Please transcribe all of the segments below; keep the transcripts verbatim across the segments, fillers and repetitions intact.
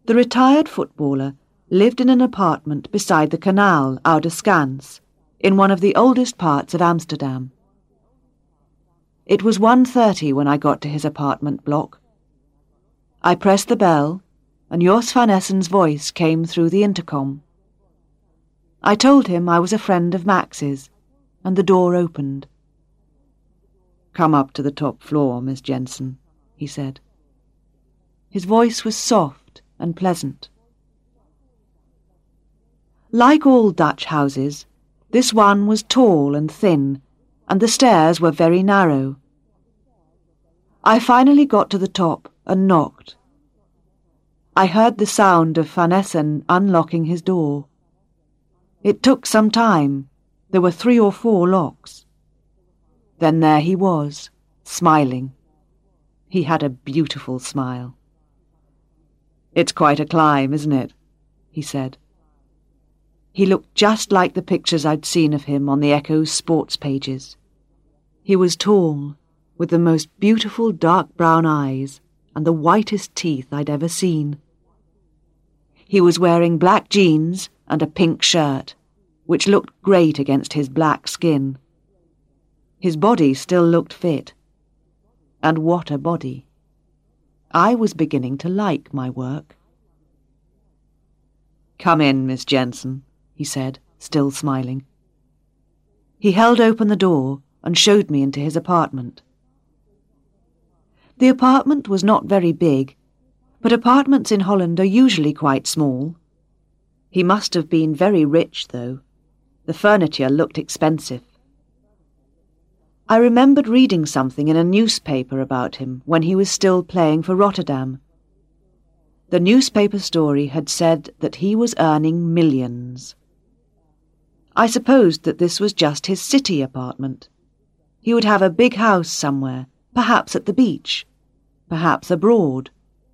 The retired footballer lived in an apartment beside the canal Ouderscans, in one of the oldest parts of Amsterdam. It was one thirty when I got to his apartment block. I pressed the bell, and Jos van Essen's voice came through the intercom. I told him I was a friend of Max's, and the door opened. "Come up to the top floor, Miss Jensen," he said. His voice was soft and pleasant. Like all Dutch houses, this one was tall and thin, and the stairs were very narrow. I finally got to the top and knocked. I heard the sound of Van Essen unlocking his door. It took some time. There were three or four locks. Then there he was, smiling. He had a beautiful smile. "It's quite a climb, isn't it?" he said. He looked just like the pictures I'd seen of him on the Echo's sports pages. He was tall, with the most beautiful dark brown eyes and the whitest teeth I'd ever seen. He was wearing black jeans and a pink shirt, which looked great against his black skin. His body still looked fit. And what a body! I was beginning to like my work. "Come in, Miss Jensen," he said, still smiling. He held open the door and showed me into his apartment. The apartment was not very big, but apartments in Holland are usually quite small. He must have been very rich, though. The furniture looked expensive. I remembered reading something in a newspaper about him when he was still playing for Rotterdam. The newspaper story had said that he was earning millions. I supposed that this was just his city apartment. He would have a big house somewhere, perhaps at the beach, perhaps abroad.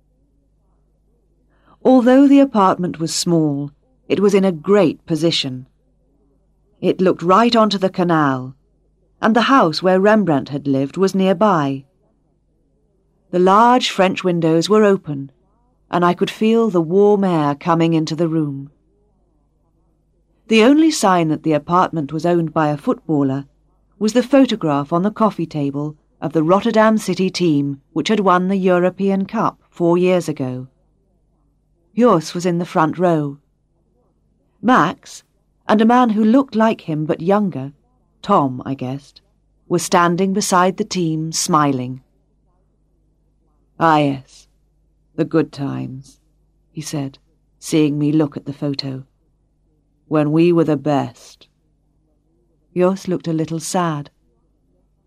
Although the apartment was small, it was in a great position. It looked right onto the canal, and the house where Rembrandt had lived was nearby. The large French windows were open, and I could feel the warm air coming into the room. The only sign that the apartment was owned by a footballer was the photograph on the coffee table of the Rotterdam City team which had won the European Cup four years ago. Jos was in the front row. Max, and a man who looked like him but younger, Tom, I guessed, were standing beside the team, smiling. "Ah, yes, the good times," he said, seeing me look at the photo. "When we were the best." Jos looked a little sad.